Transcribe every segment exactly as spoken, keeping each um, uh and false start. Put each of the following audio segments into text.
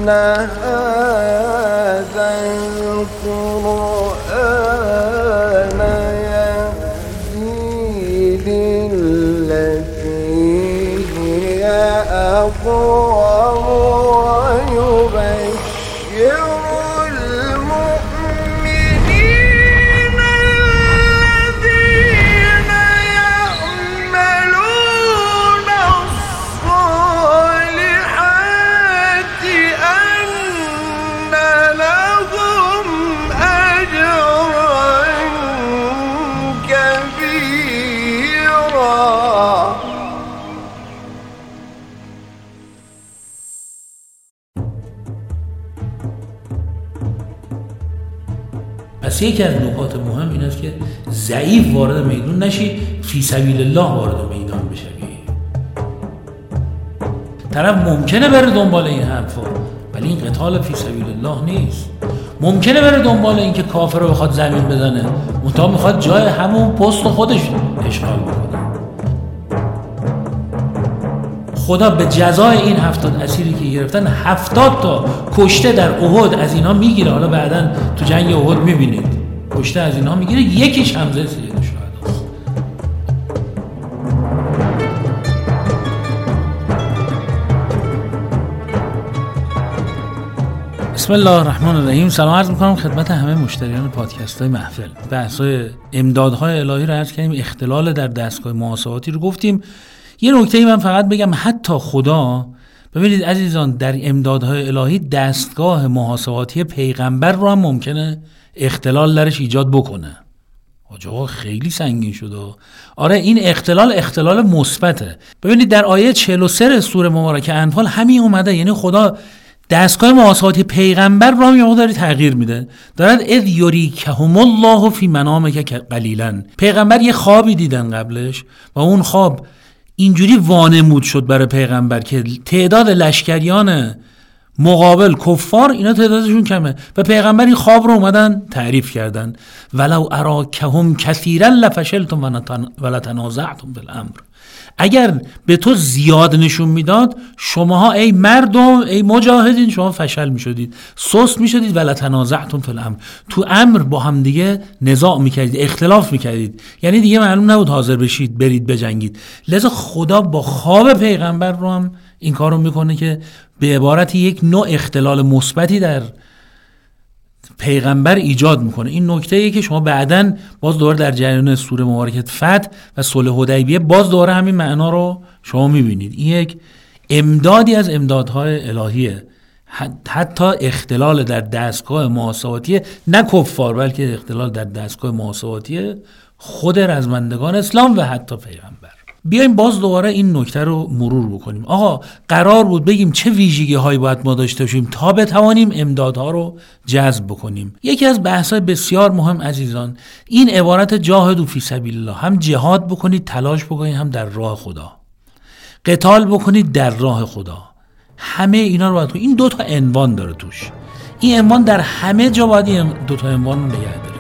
هذا القرآن يهدي للتي هي أقوم ويبشر المؤمنين الذين يعملون الصالحات أن لهم أجرا كبيرا. پس یکی از نکات مهم این است که ضعیف وارد میدان نشی، فی سبیل الله وارد میدان بشوی. طرف ممکنه بره دنبال این حرفا، ولی این قتال فی سبیل الله نیست. ممکنه بره دنبال این که کافر رو بخواد زمین بزنه، منتها میخواد جای همون پست خودش اشغال بکنه. خدا به جزای این هفتاد اسیری که گرفتن هفتاد تا کشته در احد از اینها میگیره. حالا بعداً تو جنگ احد میبینید کشته از اینها میگیره، یکیش حمزه سید شهداست. بسم الله الرحمن الرحیم. سلام عرض میکنم خدمت همه مشتریان پادکست های محفل. بحث‌های امدادهای الهی رو عرض کردیم، اختلال در دستگاه محاسباتی رو گفتیم. یه نکته‌ای من فقط بگم، حتی خدا، ببینید عزیزان، در امدادهای الهی دستگاه محاسباتی پیغمبر رو هم ممکنه اختلال درش ایجاد بکنه. آجا خیلی سنگین شده. آره این اختلال اختلال مثبته. ببینید در آیه چهل و سه سوره مبارکه انفال همین اومده، یعنی خدا دستگاه محاسباتی پیغمبر رو هم یه مقداری تغییر میده. دارد اذ یریکهم الله فی منامک قلیلا. پیغمبر یه خوابی دیدن قبلش و اون خواب اینجوری وانمود شد برای پیغمبر که تعداد لشکریان مقابل کفار اینا تعدادشون کمه و پیغمبر این خواب رو اومدن تعریف کردن. ولو اراکهم کثیرا لفشلتم ولتنازعتم بالامر. اگر به تو زیاد نشون میداد شماها ای مردم ای مجاهدین شما فشل میشدید، سست میشدید، ولتنازعتم فی الامر، تو امر با هم دیگه نزاع میکردید، اختلاف میکردید، یعنی دیگه معلوم نبود حاضر بشید برید بجنگید. لذا خدا با خواب پیغمبر رو هم این کارو میکنه که به عبارت یک نوع اختلال مثبتی در پیغمبر ایجاد میکنه. این نکته‌ایه که شما بعداً باز دوباره در جریان سوره مبارکه فتح و صلح حدیبیه باز دوباره همین معنا رو شما میبینید. این یک امدادی از امدادهای الهیه. حتی اختلال در دستگاه محاسباتی نه کفار، بلکه اختلال در دستگاه محاسباتی خود رزمندگان اسلام و حتی پیغمبر. بیایم باز دوباره این نکته رو مرور بکنیم. آقا قرار بود بگیم چه ویژگی هایی باید ما داشته باشیم تا بتوانیم امدادها رو جذب بکنیم. یکی از بحث‌های بسیار مهم عزیزان این عبارت جاهدوا فی سبیل الله، هم جهاد بکنید، تلاش بکنید، هم در راه خدا قتال بکنید در راه خدا. همه اینا رو باید کنید. این دو تا عنوان داره توش. این عنوان در همه جا باید این دو تا عنوان رو نگه دارید.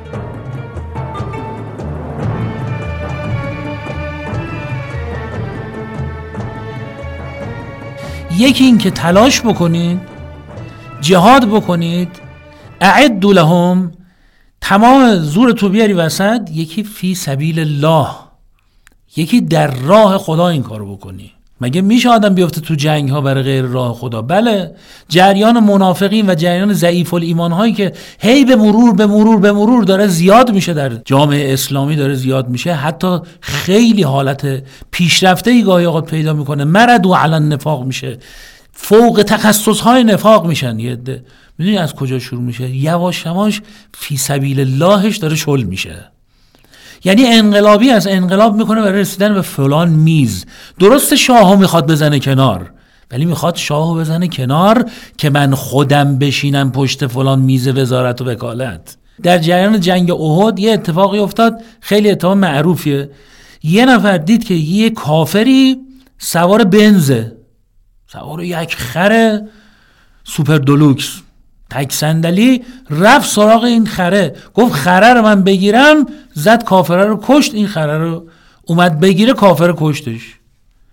یکی این که تلاش بکنید، جهاد بکنید، اعدوا لهم، تمام زور تو بیاری وسط. یکی فی سبیل الله، یکی در راه خدا این کارو بکنی. مگه میشه آدم بیفته تو جنگ ها برای غیر راه خدا؟ بله، جریان منافقین و جریان ضعیف الایمان هایی که هی به مرور به مرور به مرور داره زیاد میشه در جامعه اسلامی، داره زیاد میشه، حتی خیلی حالت پیشرفته ای گاهی اوقات پیدا میکنه، مرد و علی النفاق میشه، فوق تخصص های نفاق میشن. یه عده میدونی از کجا شروع میشه؟ یواش یواش فی سبیل اللهش داره شل میشه. یعنی انقلابی از انقلاب میکنه برای رسیدن به فلان میز. درست شاهو میخواد بزنه کنار، ولی میخواد شاهو بزنه کنار که من خودم بشینم پشت فلان میز وزارت و وکالت. در جریان جنگ احد یه اتفاقی افتاد، خیلی اتفاق معروفیه. یه نفر دید که یه کافری سوار بنزه، سوار یک خر سوپر دلوکس تک صندلی، رفت سراغ این خره، گفت خره رو من بگیرم، زد کافره رو کشت. این خره رو اومد بگیره، کافر کشتش.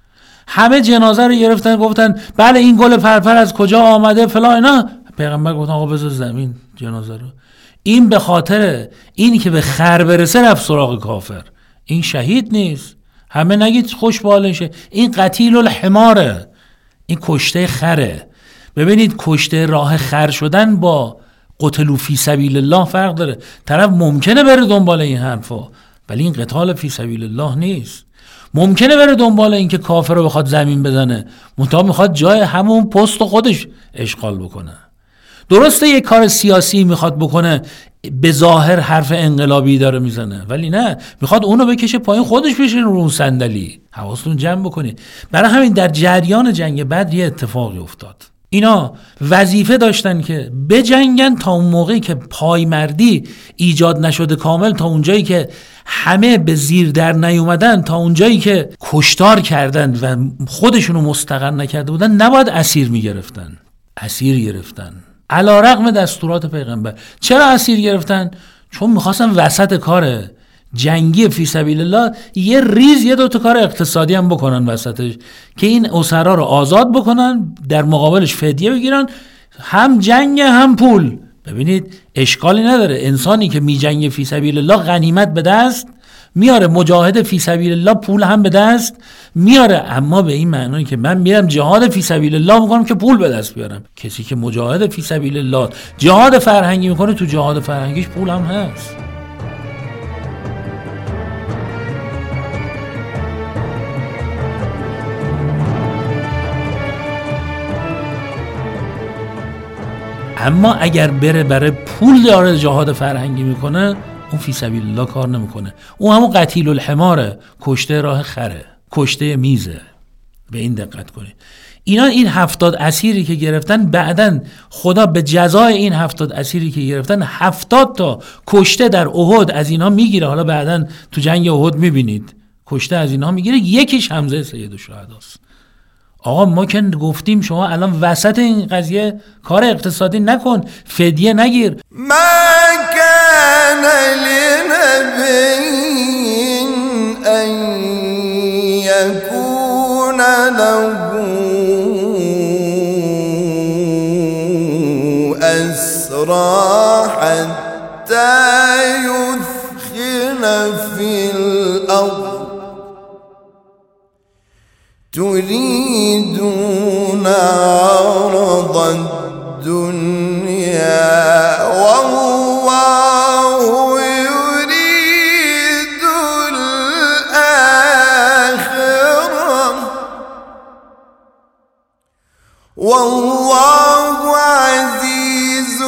همه جنازه رو گرفتن گفتن بله این گل پرپر از کجا آمده فلان اینا. پیغمبر گفتن آقا بذار زمین جنازه رو. این به خاطر اینی که به خر برسه رفت سراغ کافر. این شهید نیست. همه نگید خوش بالشه، این قتیل الحماره، این کشته خره. ببینید کشته راه خر شدن با قتلوا فی سبیل الله فرق داره. طرف ممکنه بره دنبال این حرفا ولی این قتال فی سبیل الله نیست. ممکنه بره دنبال این که کافر رو بخواد زمین بزنه، منتها میخواد جای همون پست خودش اشغال بکنه. درسته یک کار سیاسی میخواد بکنه، به ظاهر حرف انقلابی داره میزنه ولی نه، میخواد اونو بکشه پایین خودش بشینه رو اون صندلی. حواستون جمع بکنید. برای همین در جریان جنگ بدر یه اتفاقی افتاد. اینا وظیفه داشتن که بجنگن تا اون موقعی که پایمردی ایجاد نشده کامل، تا اونجایی که همه به زیر در نیومدن، تا اونجایی که کشتار کردن و خودشونو مستقر نکرده بودن، نباید اسیر میگرفتن. اسیر گرفتن علی رغم دستورات پیغمبر. چرا اسیر گرفتن؟ چون میخواستن وسط کار جنگی فی سبیل الله یه ریز یه دوتا کار اقتصادی هم بکنن وسطش که این اسرا رو آزاد بکنن، در مقابلش فدیه بگیرن، هم جنگ هم پول. ببینید اشکالی نداره، انسانی که می جنگ فی سبیل الله غنیمت به دست میاره، مجاهد فی سبیل الله پول هم به دست میاره، اما به این معنی که من میرم جهاد فی سبیل الله میکنم که پول به دست بیارم. کسی که مجاهد فی سبیل الله جهاد فرهنگی میکنه، تو جهاد فرهنگیش پول هم هست. اما اگر بره برای پول داره جهاد فرهنگی میکنه، اون فی سبیل الله کار نمیکنه. اون همون قتیل الحماره، کشته راه خره، کشته میزه. به این دقت کنید. اینا این هفتاد اسیری که گرفتن، بعدن خدا به جزای این هفتاد اسیری که گرفتن هفتاد تا کشته در احد از اینا میگیره. حالا بعدن تو جنگ احد میبینید کشته از اینا میگیره، یکیش حمزه سید الشهداست. آقا ما که گفتیم شما الان وسط این قضیه کار اقتصادی نکن، فدیه نگیر. ما كان لنبي أن يكون له أسرى حتى يثخن في الأرض تريدون عرض الدنيا والله يريد الآخرة والله عزيز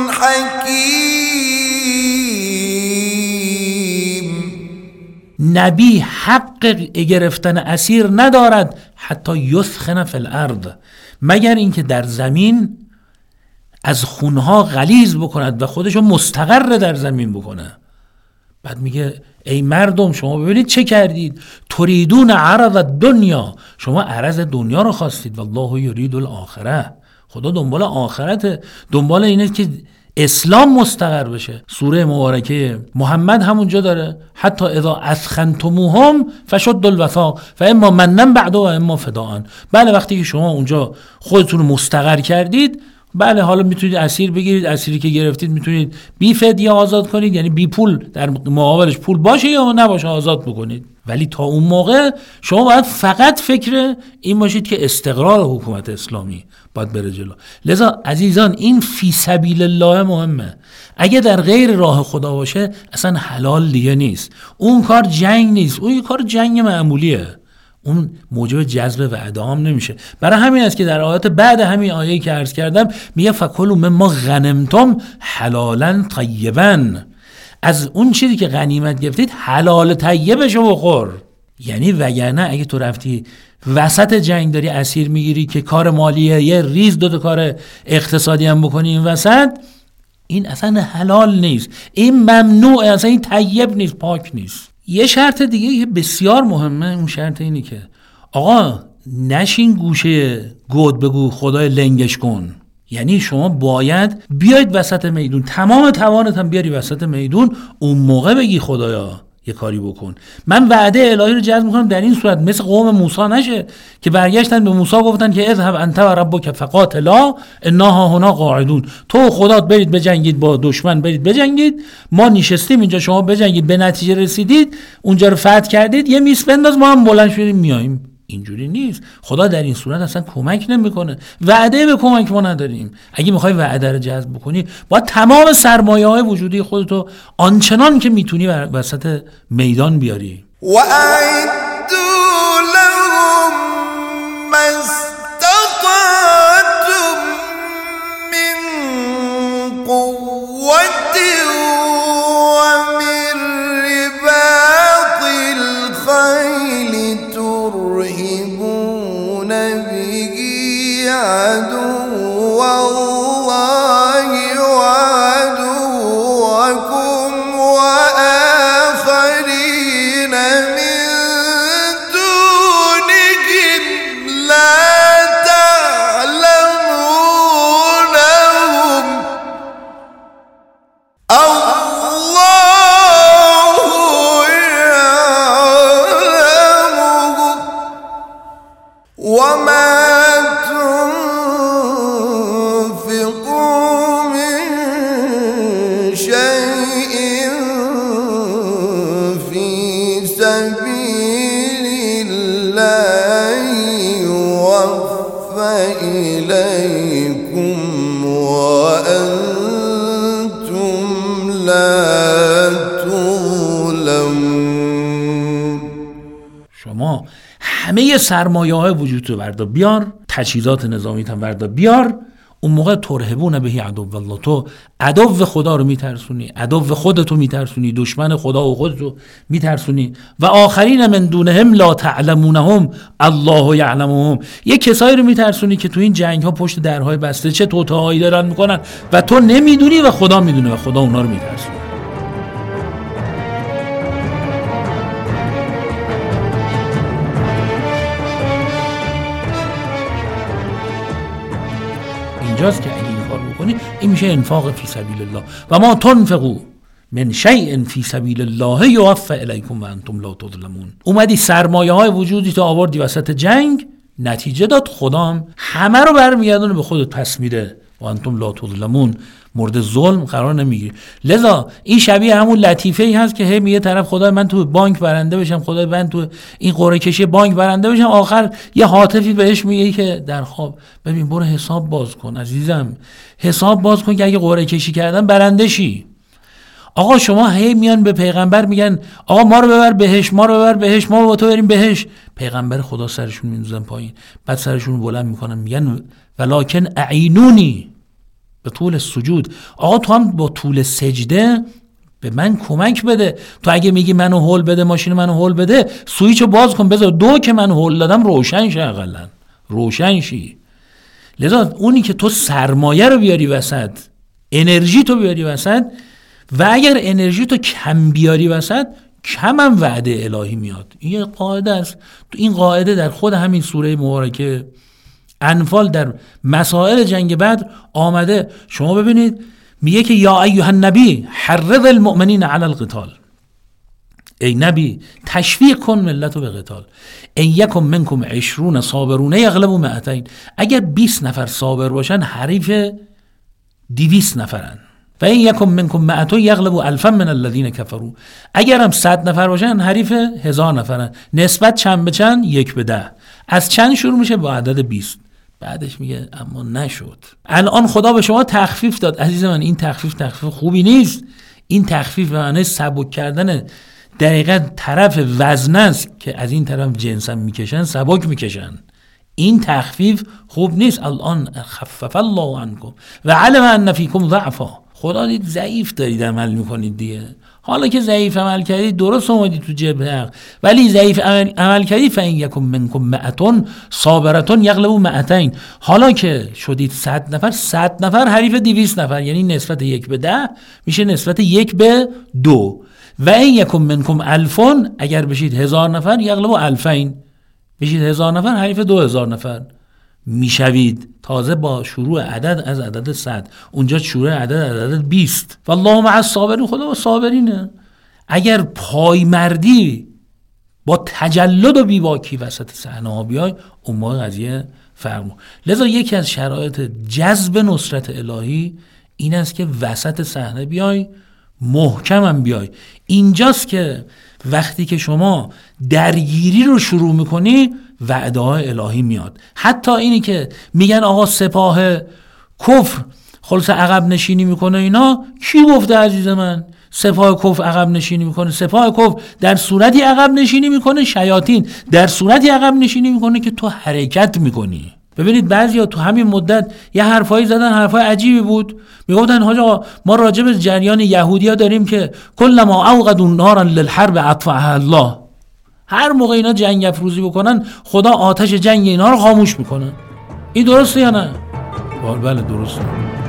حكيم. نبی حق گرفتن اسیر ندارد حتی یثخن فی الارض، مگر اینکه در زمین از خونها غلیظ بکند و خودشو مستقر در زمین بکنه. بعد میگه ای مردم شما ببینید چه کردید، تریدون عرض الدنیا، شما عرض دنیا رو خواستید، والله یرید الاخره، خدا دنبال آخرته، دنبال اینه که اسلام مستقر بشه. سوره مبارکه محمد همونجا داره حتی اذا اثخنتموهم فشدوا الوثاق فاما منن بعد و اما فداء. بله وقتی که شما اونجا خودتون مستقر کردید، بله حالا میتونید اسیر بگیرید، اسیری که گرفتید میتونید بی فدیه آزاد کنید، یعنی بی پول در مقابلش پول باشه یا نباشه آزاد بکنید. ولی تا اون موقع شما باید فقط فکر این باشید که استقرار حکومت اسلامی باید بره جلو. لذا عزیزان این فی سبیل الله مهمه. اگه در غیر راه خدا باشه اصلا حلال دیگه نیست. اون کار جنگ نیست، اون کار جنگ معمولیه، اون موجب جذب وعده هم نمیشه. برای همین است که در آیات بعد همین آیه‌ای که عرض کردم میگه فکلوا مما غنمتم حلالا طیبا، از اون چیزی که غنیمت گرفتید حلال طیبشو بخور. یعنی وگرنه اگه تو رفتی وسط جنگ داری اسیر میگیری که کار مالیه، یه ریز دو تا کار اقتصادی هم بکنی این وسط، این اصلا حلال نیست، این ممنوعه، اصلا این طیب نیست، پاک نیست. یه شرط دیگه که بسیار مهمه، اون شرط اینی که آقا نشین گوشه گود بگو خدای لنگش کن. یعنی شما باید بیاید وسط میدون، تمام توانت هم بیاری وسط میدون، اون موقع بگی خدایا یه کاری بکن. من وعده الهی رو جذب میکنم در این صورت مثل قوم موسی نشه که برگشتن به موسی گفتن که اذهب انت و ربک فقاتلا انا هنا قاعدون، تو خدات برید بجنگید با دشمن، برید بجنگید، ما نشستیم اینجا شما بجنگید، به نتیجه رسیدید اونجا رو فتح کردید، یه میس بنداز ما هم بلند شدیم میایم. اینجوری نیست. خدا در این صورت اصلا کمک نمیکنه. وعده به کمک ما نداریم. اگه میخوای وعده رو جذب بکنی باید تمام سرمایه‌های وجودی خودتو آنچنان که میتونی وسط میدان بیاری. و اعدوا لهم ما استطعتم من قوة و من رباط الخیل ترهبون به عدو الله وعدوكم وآخرين من دونهم لا تعلمونهم الله يعلمهم وما تنفقوا من شيء في سبيل الله يوفى إليكم وأنتم لا تظلمون. شما همه سرمایه های وجود رو بردار بیار، تجهیزات نظامیت هم بردار بیار، اون موقع ترهبون به عدو الله، تو عدو خدا رو میترسونی، عدو خودتو میترسونی، دشمن خدا و خودتو میترسونی. و آخرین من دونهم لا تعلمونهم الله یعلمهم، یه کسایی رو میترسونی که تو این جنگ ها پشت درهای بسته چه توطئه‌ای دارن میکنن و تو نمیدونی و خدا میدونه و خدا اونا رو میترسونه. اینجاست که اگه این کار بکنی این میشه انفاق فی سبیل الله. و ما تنفقوا من شیء فی سبیل الله یوفى الیکم و انتم لا تظلمون. اومدی سرمایه های وجودی تو آوردی وسط جنگ، نتیجه داد خدا هم همه رو برمیگردونه به خودت پس میده و انتم لا تظلمون، مورد ظلم قرار نمیگیری. لذا این شبیه همون لطیفه ای هست که هی میگه طرف خدای من تو بانک برنده بشم، خدای من تو این قرعه کشی بانک برنده بشم، آخر یه هاتفی بهش میگه که در خواب ببین برو حساب باز کن عزیزم، حساب باز کن که اگه قرعه کشی کردن برنده شی. آقا شما هی میان به پیغمبر میگن آقا ما رو ببر بهش، ما رو ببر بهش، ما با تو بریم بهش. پیغمبر خدا سرشون میندازن پایین، بعد سرشون رو بلند میکنن میگن ولکن اعینونی به طول سجود. آقا تو هم با طول سجده به من کمک بده. تو اگه میگی منو هول بده، ماشین منو هول بده، سویچو باز کن بذار دو که من هول دادم روشن شه، اقلا روشن شی. لذا اونی که تو سرمایه رو بیاری وسط، انرژی تو بیاری وسط، و اگر انرژی تو کم بیاری وسط، کم هم وعده الهی میاد. این یه قاعده است. تو این قاعده در خود همین سوره مبارکه انفال در مسائل جنگ بدر آمده. شما ببینید میگه که یا ایها النبی حرض المؤمنین علی القتال، ای نبی تشویق کن ملت رو به قتال. ان یکم منکم عشرون صابرون یغلبوا مئتین، اگر بیست نفر صابر باشن حریف دویست نفرن. و این یکم منکم مئتون یغلبوا الفا من الذین کفروا، اگر هم صد نفر باشن حریف هزار نفرن. نسبت چند به چند؟ یک به ده. از چند شروع میشه؟ با عدد بیست. بعدش میگه اما نشد. الان خدا به شما تخفیف داد عزیز من. این تخفیف تخفیف خوبی نیست. این تخفیف به معنی سبک کردن دقیقاً طرف وزن است که از این طرف جنسم میکشن، سبک میکشن. این تخفیف خوب نیست. الان خفف الله عنکم و علم ان فیکم ضعفا، خدا دید ضعیف دارید عمل میکنید دیگه. حالا که ضعیف عمل کردید درست اومدید تو جبهه حق، ولی ضعیف عمل, عمل کردید فین یکم منکم مئتون صابرتون یغلبوا مئتین. حالا که شدید صد نفر، صد نفر حریف دویست نفر، یعنی نسبت یک به ده میشه نسبت یک به دو. و این یکم منکم الفون، اگر بشید هزار نفر یغلبوا الفین، بشید هزار نفر حریف دو هزار نفر میشوید. تازه با شروع عدد از عدد صد، اونجا شروع عدد از عدد بیست. والله مع الصابرین، خدا با صابرینه. اگر پایمردی با تجلد و بیباکی وسط صحنه ها بیای، اون موقع قضیه فرمو. لذا یکی از شرایط جذب نصرت الهی این است که وسط صحنه بیای، محکمم بیای. اینجاست که وقتی که شما درگیری رو شروع میکنی وعده های الهی میاد. حتی اینی که میگن آقا سپاه کفر خلاص عقب نشینی میکنه، اینا کی گفته عزیز من؟ سپاه کفر عقب نشینی میکنه. سپاه کفر در صورتی عقب نشینی میکنه، شیاطین در صورتی عقب نشینی میکنه که تو حرکت میکنی. ببینید بعضیا تو همین مدت یه حرفایی زدن، حرفای عجیبی بود. میگفتن حاج آقا ما راجع به جریان یهودی‌ها داریم که کلما اوقدوا نارا للحرب اطفأها الله، هر موقع اینا جنگ افروزی بکنن خدا آتش جنگ اینا رو خاموش میکنه. این درسته یا نه؟ بله درسته.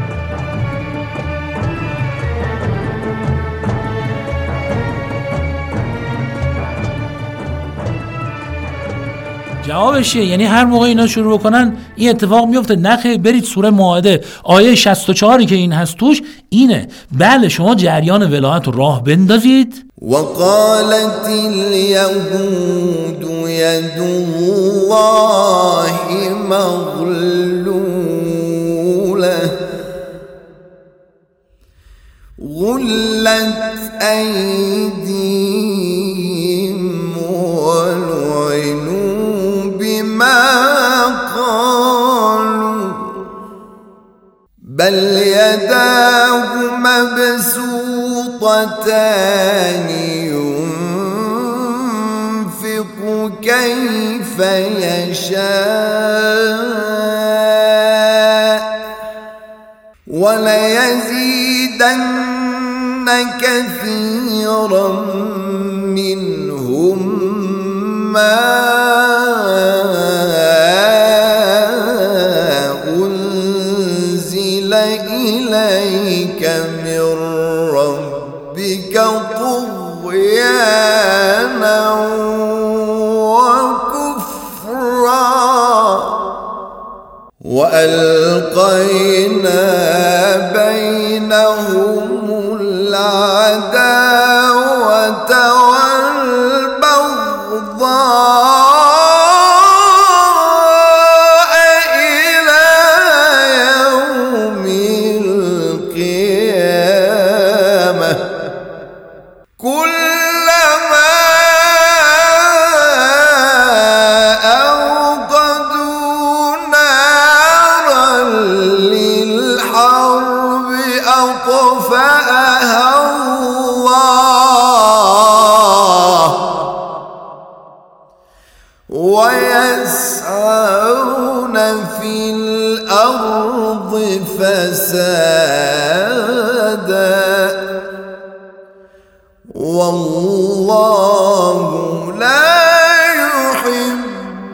جوابش چیه؟ یعنی هر موقع اینا شروع بکنن این اتفاق میفته؟ نخیر، برید سوره مائده آیه شصت و چهار که این هست توش اینه. بله شما جریان ولایت رو راه بندازید. وقالت اليهود يد الله مغلوله غلت أيديهم ولعنوا بما قالوا بل يداه مبسوطتان ينفق كيف يشاء وليزيدن كثيرا منهم ما أنزل إليك من ربك طغيانا وكفرا وألقينا بينهم العداوة والبغضاء إلى يوم القيامة كلما أوقدوا نارا للحرب أطفأها الله ويسعون في الأرض فسادا والله لا يحب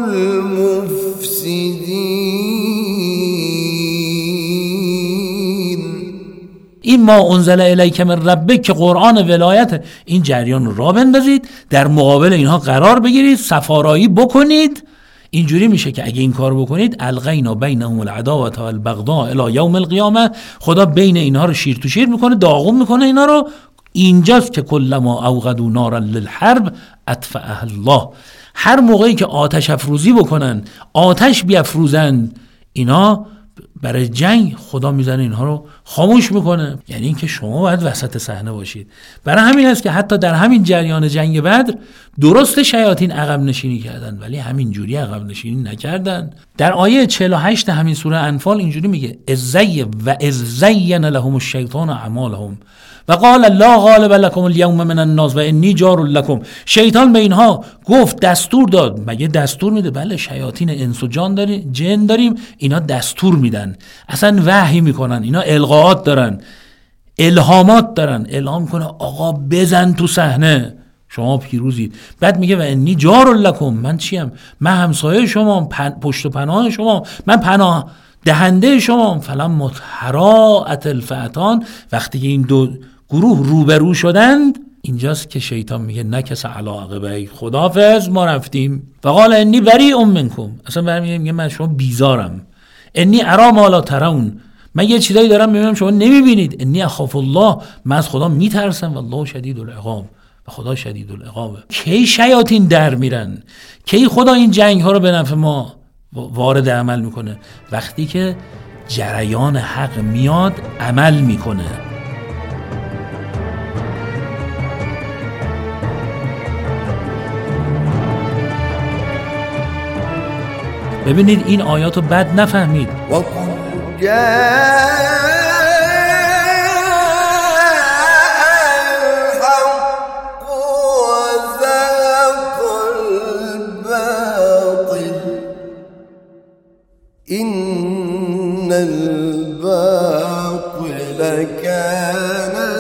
المفسدين. این ما انزل الیک من ربک که قرآن ولایت، این جریان رو را بندازید، در مقابل اینها قرار بگیرید، سفارایی بکنید. اینجوری میشه که اگه این کار بکنید القینا بینهم العداوة والبغضاء الی یوم القیامه، خدا بین اینها رو شیر تو شیر میکنه، داغون میکنه اینا رو. اینجاست که کلما اوقدوا نارا للحرب اطفأها الله، هر موقعی که آتش افروزی بکنن، آتش بیافروزن اینا برای جنگ، خدا میزنه اینها رو خاموش میکنه. یعنی اینکه شما باید وسط صحنه باشید. برای همین است که حتی در همین جریان جنگ بدر درست شیاطین عقب نشینی کردن ولی همین جوری عقب نشینی نکردن. در آیه چهل و هشت همین سوره انفال اینجوری میگه ازی و ازین لهم الشیطان اعمالهم و قال لا غالب لكم اليوم من الناس و انی جار لكم. شیطان به اینها گفت، دستور داد. مگه دستور میده؟ بله شیاطین انس و جان داریم، جن داریم، اینا دستور میدن، اصلا وحی میکنن، اینا القاءات دارن، الهامات دارن، الهام کنه آقا بزن تو صحنه شما پیروزید. بعد میگه و انی جار لكم، من چیم؟ من همسایه شما، پشت و پناه شما، من پناه دهنده شما. فلما تراءت الفئتان، وقتی که این دو گروه روبرو شدند، اینجاست که شیطان میگه نکس علی عقبیه، خداحافظ ما رفتیم. فقال انی بریء منکم، اصلا برمیگه میگه من شما بیزارم. انی ارا ما لا ترون، من یه چیزایی دارم میبینم شما نمیبینید. انی اخاف الله، من از خدا میترسم و الله شدید العقاب، و خدا شدید العقابه. کی شیاطین در میرن؟ کی خدا این جنگ ها رو به نفع ما وارد عمل میکنه؟ وقتی که جریان حق میاد عمل میکنه. ببینید این آیاتو بد نفهمید. إن الباطل كان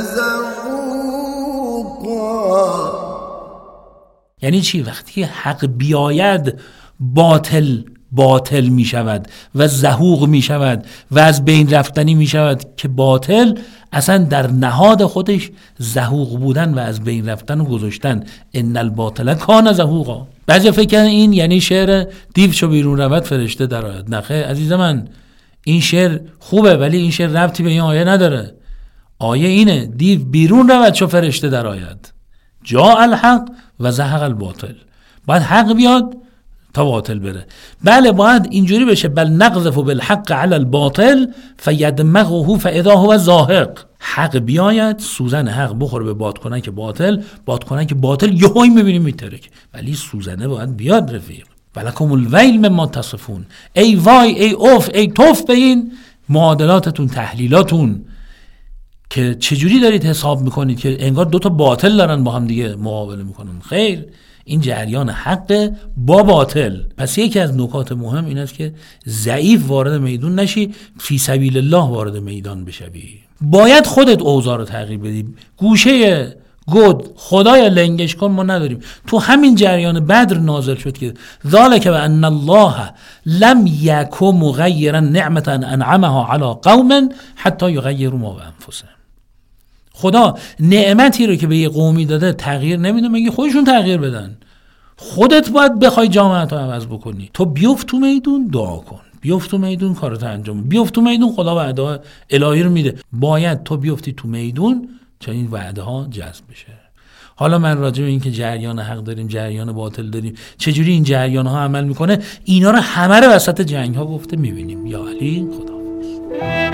زهوقا. یعنی چی؟ وقتی حق بیاید باطل باطل می شود و زهوق می شود و از بین رفتنی می شود، که باطل اصلا در نهاد خودش زهوق بودن و از بین رفتن و گذاشتن. ان الباطل کان زهوقا. بعضی فکر کردن این یعنی شعر دیو چو بیرون رود فرشته در آید. نخیر عزیز من، این شعر خوبه ولی این شعر ربطی به این آیه نداره. آیه اینه دیو بیرون رود چو فرشته در آید. جاء الحق و زهق الباطل. باید حق بیاد تا باطل بره. بله باید اینجوری بشه، بل نقذف بالحق علی الباطل فیدمغه فاذا هو زاهق. حق بیاید، سوزن حق بخوره به بادکنک باطل، بادکنک باطل یهویی میبینیم میترک، ولی سوزنه باید بیاد رفیق. ولکم الویل مما تصفون. ای وای، ای اوف، ای توف به این معادلاتتون، تحلیلاتون که چجوری دارید حساب میکنید که انگار دوتا باطل دارن با هم دیگه مقابله میکنن. خیر، این جریان حق با باطل. پس یکی از نکات مهم این است که ضعیف وارد میدون نشی، فی سبیل الله وارد میدان بشوی. باید خودت اوضاع رو تغییر بدی. گوشه گود خدای لنگش کن ما نداریم. تو همین جریان بدر نازل شد که ذالک و ان الله لم یکن مغیرا نعمتا انعمها علی قوم حتی یغیروا ما بانفسهم. خدا نعمتی رو که به یه قومی داده تغییر نمیده مگه خودشون تغییر بدن. خودت باید بخوای جامعه تو عوض بکنی. تو بیفت تو میدون دعا کن، بیفت تو میدون کارت انجام، بیفت تو میدون خدا وعده الهی رو میده. باید تو بیفتی تو میدون تا این وعده ها جذب بشه. حالا من راجع به این که جریان حق داریم، جریان باطل داریم، چجوری این جریان ها عمل میکنه، اینا رو همه رو وسط جنگ ها گفته میبینیم. یا علی خداحافظ.